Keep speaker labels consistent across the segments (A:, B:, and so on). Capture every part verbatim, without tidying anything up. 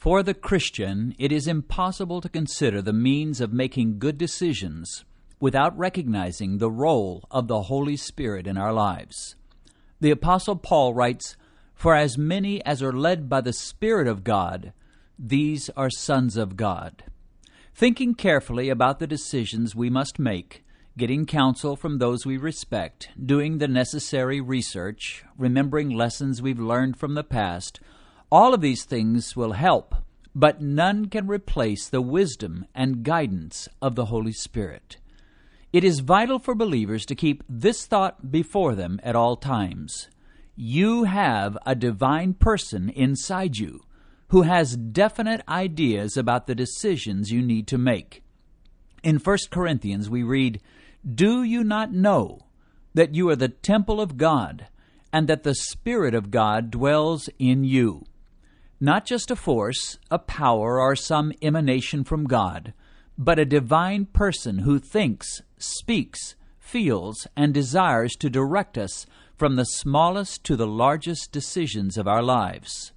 A: For the Christian, it is impossible to consider the means of making good decisions without recognizing the role of the Holy Spirit in our lives. The Apostle Paul writes, "For as many as are led by the Spirit of God, these are sons of God." Thinking carefully about the decisions we must make, getting counsel from those we respect, doing the necessary research, remembering lessons we've learned from the past, all of these things will help, but none can replace the wisdom and guidance of the Holy Spirit. It is vital for believers to keep this thought before them at all times. You have a divine person inside you who has definite ideas about the decisions you need to make. In First Corinthians we read, "Do you not know that you are the temple of God, and that the Spirit of God dwells in you?" Not just a force, a power, or some emanation from God, but a divine person who thinks, speaks, feels, and desires to direct us from the smallest to the largest decisions of our lives.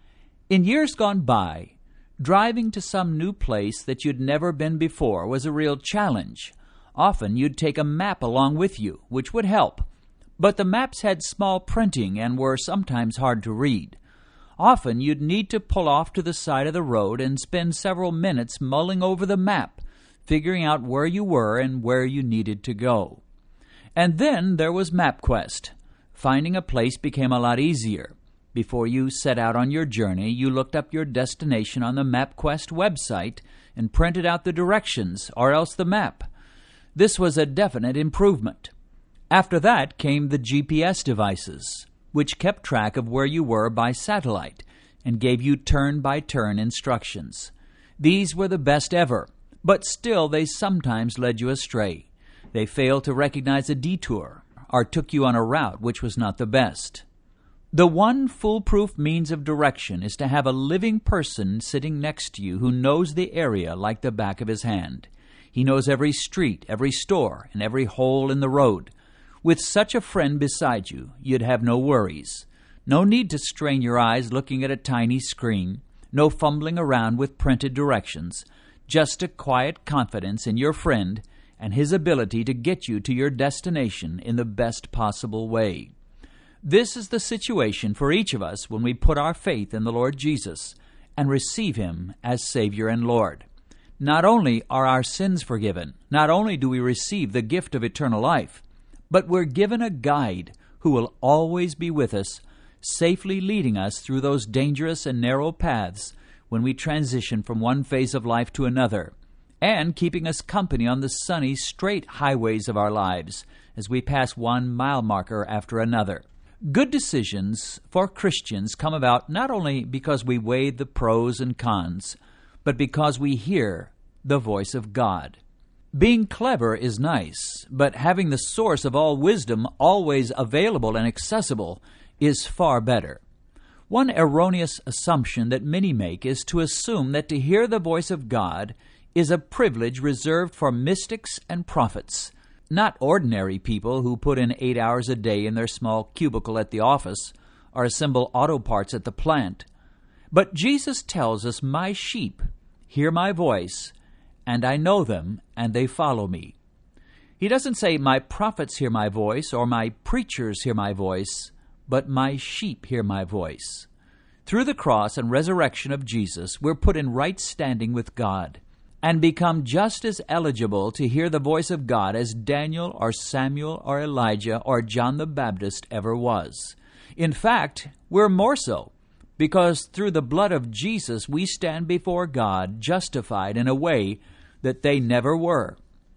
A: In years gone by, driving to some new place that you'd never been before was a real challenge. Often you'd take a map along with you, which would help, but the maps had small printing and were sometimes hard to read. Often you'd need to pull off to the side of the road and spend several minutes mulling over the map, figuring out where you were and where you needed to go. And then there was MapQuest. Finding a place became a lot easier. Before you set out on your journey, you looked up your destination on the MapQuest website and printed out the directions, or else the map. This was a definite improvement. After that came the G P S devices, which kept track of where you were by satellite and gave you turn-by-turn instructions. These were the best ever, but still they sometimes led you astray. They failed to recognize a detour or took you on a route which was not the best. The one foolproof means of direction is to have a living person sitting next to you who knows the area like the back of his hand. He knows every street, every store, and every hole in the road. With such a friend beside you, you'd have no worries. No need to strain your eyes looking at a tiny screen. No fumbling around with printed directions. Just a quiet confidence in your friend and his ability to get you to your destination in the best possible way. This is the situation for each of us when we put our faith in the Lord Jesus and receive Him as Savior and Lord. Not only are our sins forgiven, not only do we receive the gift of eternal life, but we're given a guide who will always be with us, safely leading us through those dangerous and narrow paths when we transition from one phase of life to another, and keeping us company on the sunny, straight highways of our lives as we pass one mile marker after another. Good decisions for Christians come about not only because we weigh the pros and cons, but because we hear the voice of God. Being clever is nice, but having the source of all wisdom always available and accessible is far better. One erroneous assumption that many make is to assume that to hear the voice of God is a privilege reserved for mystics and prophets, not ordinary people who put in eight hours a day in their small cubicle at the office or assemble auto parts at the plant. But Jesus tells us, "My sheep hear my voice, and I know them, and they follow me." He doesn't say, "My prophets hear my voice," or "My preachers hear my voice," but "My sheep hear my voice." Through the cross and resurrection of Jesus, we're put in right standing with God and become just as eligible to hear the voice of God as Daniel or Samuel or Elijah or John the Baptist ever was. In fact, we're more so, because through the blood of Jesus we stand before God justified in a way that they never were.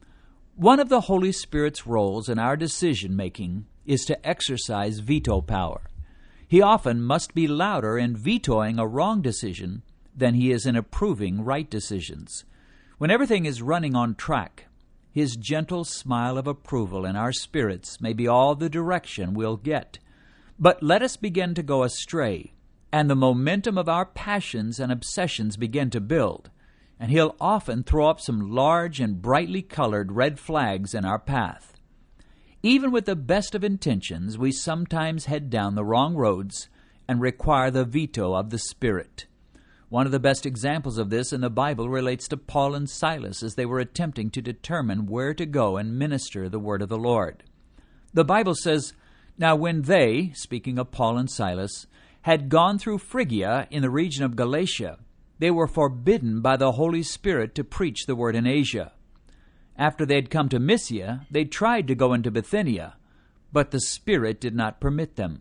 A: One of the Holy Spirit's roles in our decision-making is to exercise veto power. He often must be louder in vetoing a wrong decision than he is in approving right decisions. When everything is running on track, his gentle smile of approval in our spirits may be all the direction we'll get. But let us begin to go astray, and the momentum of our passions and obsessions begin to build, and he'll often throw up some large and brightly colored red flags in our path. Even with the best of intentions, we sometimes head down the wrong roads and require the veto of the Spirit. One of the best examples of this in the Bible relates to Paul and Silas as they were attempting to determine where to go and minister the word of the Lord. The Bible says, "Now when they," speaking of Paul and Silas, "had gone through Phrygia in the region of Galatia, they were forbidden by the Holy Spirit to preach the word in Asia. After they had come to Mysia, they tried to go into Bithynia, but the Spirit did not permit them."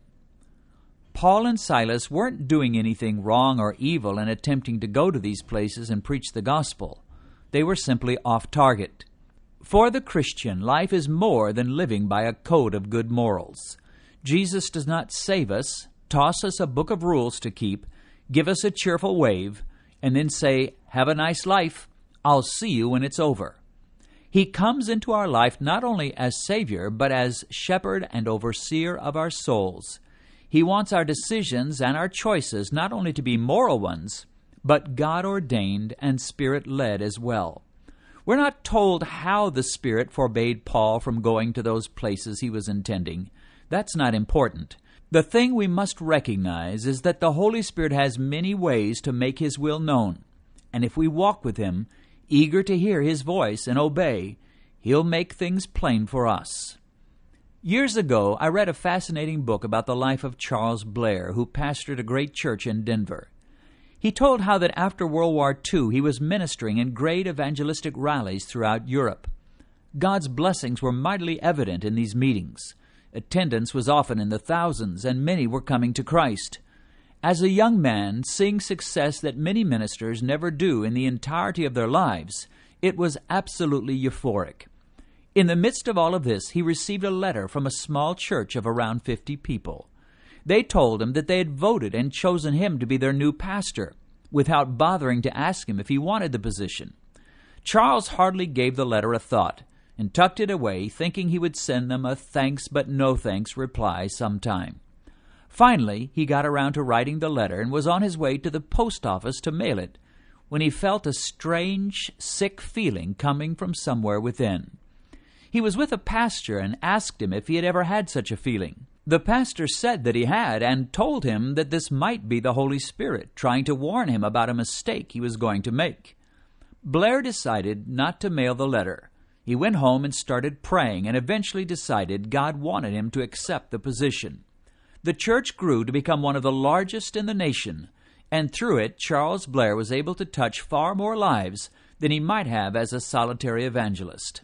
A: Paul and Silas weren't doing anything wrong or evil in attempting to go to these places and preach the gospel. They were simply off target. For the Christian, life is more than living by a code of good morals. Jesus does not save us, toss us a book of rules to keep, give us a cheerful wave, and then say, "Have a nice life. I'll see you when it's over." He comes into our life not only as Savior, but as shepherd and overseer of our souls. He wants our decisions and our choices not only to be moral ones, but God-ordained and Spirit-led as well. We're not told how the Spirit forbade Paul from going to those places he was intending. That's not important. The thing we must recognize is that the Holy Spirit has many ways to make His will known, and if we walk with Him, eager to hear His voice and obey, He'll make things plain for us. Years ago, I read a fascinating book about the life of Charles Blair, who pastored a great church in Denver. He told how that after World War Two, he was ministering in great evangelistic rallies throughout Europe. God's blessings were mightily evident in these meetings. Attendance was often in the thousands, and many were coming to Christ. As a young man, seeing success that many ministers never do in the entirety of their lives, it was absolutely euphoric. In the midst of all of this, he received a letter from a small church of around fifty people. They told him that they had voted and chosen him to be their new pastor, without bothering to ask him if he wanted the position. Charles hardly gave the letter a thought, and tucked it away, thinking he would send them a thanks but no thanks reply sometime. Finally, he got around to writing the letter and was on his way to the post office to mail it, when he felt a strange, sick feeling coming from somewhere within. He was with a pastor and asked him if he had ever had such a feeling. The pastor said that he had, and told him that this might be the Holy Spirit trying to warn him about a mistake he was going to make. Blair decided not to mail the letter. He went home and started praying, and eventually decided God wanted him to accept the position. The church grew to become one of the largest in the nation, and through it Charles Blair was able to touch far more lives than he might have as a solitary evangelist.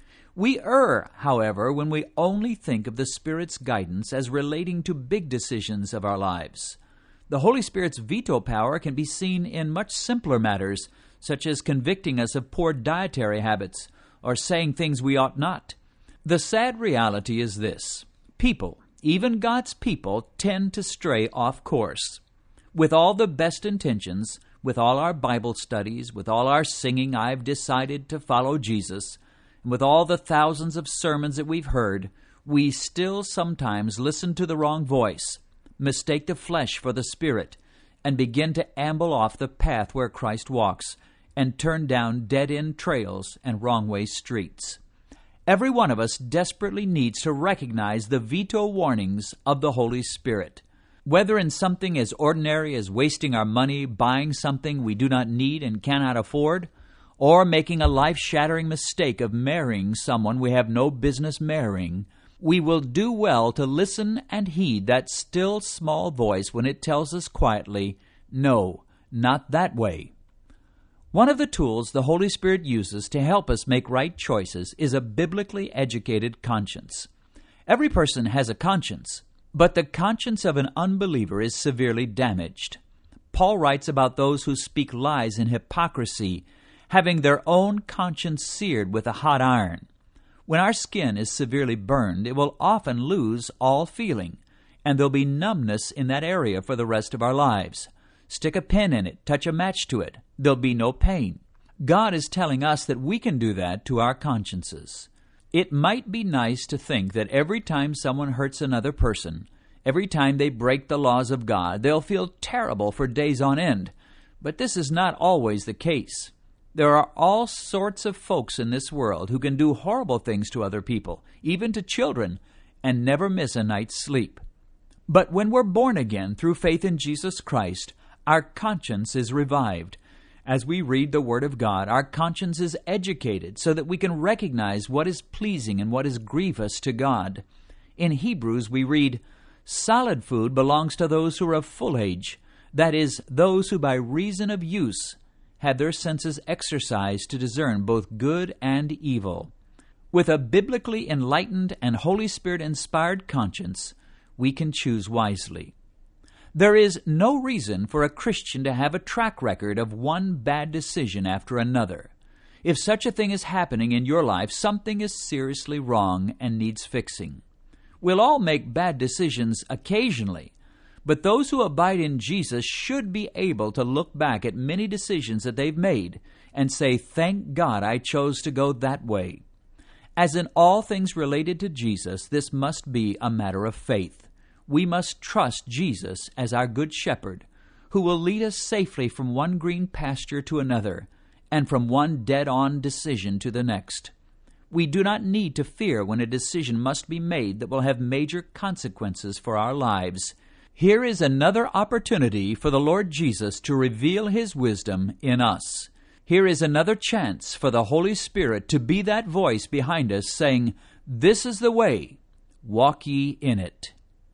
A: We err, however, when we only think of the Spirit's guidance as relating to big decisions of our lives. The Holy Spirit's veto power can be seen in much simpler matters, such as convicting us of poor dietary habits or saying things we ought not. The sad reality is this: people, even God's people, tend to stray off course. With all the best intentions, with all our Bible studies, with all our singing, "I've decided to follow Jesus," and with all the thousands of sermons that we've heard, we still sometimes listen to the wrong voice, mistake the flesh for the Spirit, and begin to amble off the path where Christ walks, and turn down dead-end trails and wrong-way streets. Every one of us desperately needs to recognize the veto warnings of the Holy Spirit. Whether in something as ordinary as wasting our money buying something we do not need and cannot afford, or making a life-shattering mistake of marrying someone we have no business marrying, we will do well to listen and heed that still small voice when it tells us quietly, "No, not that way." One of the tools the Holy Spirit uses to help us make right choices is a biblically educated conscience. Every person has a conscience, but the conscience of an unbeliever is severely damaged. Paul writes about those who speak lies in hypocrisy, having their own conscience seared with a hot iron. When our skin is severely burned, it will often lose all feeling, and there'll be numbness in that area for the rest of our lives. Stick a pin in it, touch a match to it, there'll be no pain. God is telling us that we can do that to our consciences. It might be nice to think that every time someone hurts another person, every time they break the laws of God, they'll feel terrible for days on end, but this is not always the case. There are all sorts of folks in this world who can do horrible things to other people, even to children, and never miss a night's sleep. But when we're born again through faith in Jesus Christ, our conscience is revived. As we read the Word of God, our conscience is educated so that we can recognize what is pleasing and what is grievous to God. In Hebrews we read, "Solid food belongs to those who are of full age, that is, those who by reason of use have their senses exercised to discern both good and evil." With a biblically enlightened and Holy Spirit-inspired conscience, we can choose wisely. There is no reason for a Christian to have a track record of one bad decision after another. If such a thing is happening in your life, something is seriously wrong and needs fixing. We'll all make bad decisions occasionally, but those who abide in Jesus should be able to look back at many decisions that they've made and say, "Thank God I chose to go that way." As in all things related to Jesus, this must be a matter of faith. We must trust Jesus as our good shepherd, who will lead us safely from one green pasture to another, and from one dead-on decision to the next. We do not need to fear when a decision must be made that will have major consequences for our lives. Here is another opportunity for the Lord Jesus to reveal His wisdom in us. Here is another chance for the Holy Spirit to be that voice behind us saying, "This is the way, walk ye in it."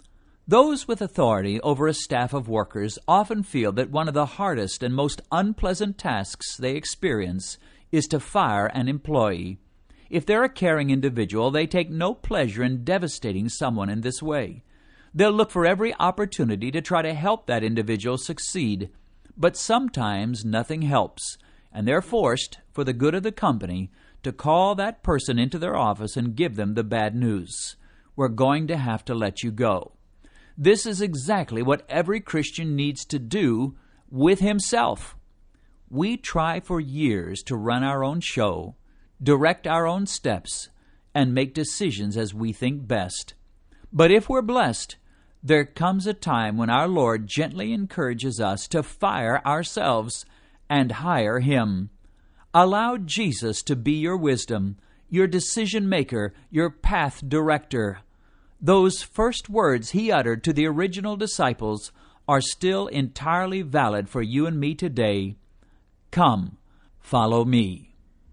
A: Those with authority over a staff of workers often feel that one of the hardest and most unpleasant tasks they experience is to fire an employee. If they're a caring individual, they take no pleasure in devastating someone in this way. They'll look for every opportunity to try to help that individual succeed. But sometimes nothing helps, and they're forced, for the good of the company, to call that person into their office and give them the bad news. "We're going to have to let you go." This is exactly what every Christian needs to do with himself. We try for years to run our own show, direct our own steps, and make decisions as we think best. But if we're blessed, there comes a time when our Lord gently encourages us to fire ourselves and hire Him. Allow Jesus to be your wisdom, your decision maker, your path director. Those first words He uttered to the original disciples are still entirely valid for you and me today. Come, follow me.